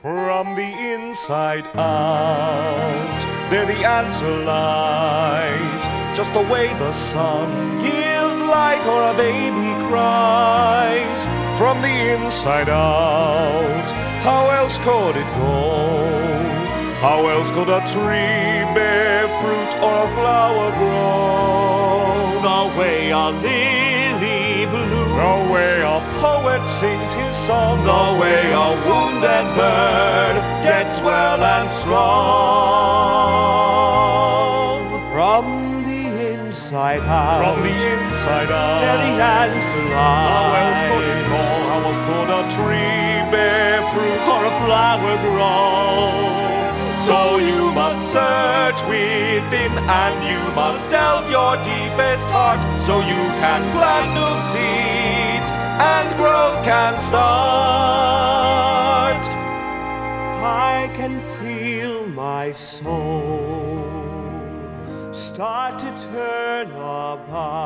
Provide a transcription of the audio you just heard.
From the inside out, there the answer lies. Just the way the sun gives light or a baby cries. From the inside out, how else could it go? How else could a tree bear fruit or a flower grow? The way a lily blooms, The way a poet sings his song, the way a wounded bird gets well and strong. From the inside out, From the inside out, there the answer lies. how else could it go? How else could a tree bear fruit? Or a flower grow? So you must search within, and you must delve your deepest heart, so you can plant new seeds and growth can start. I can feel my soul start to turn about.